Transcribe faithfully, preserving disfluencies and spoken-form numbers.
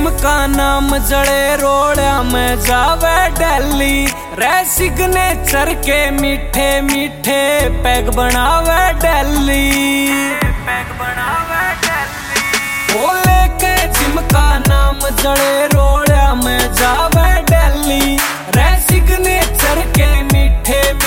जिमका नाम जड़े रोड़ा में जावे दिल्ली रे सिग्नेचर के मीठे मीठे पैग बनावे दिल्ली पैग बनावे दिल्ली बोले के जिमका नाम जड़े रोड़ा में जावे दिल्ली रे सिग्नेचर के मीठे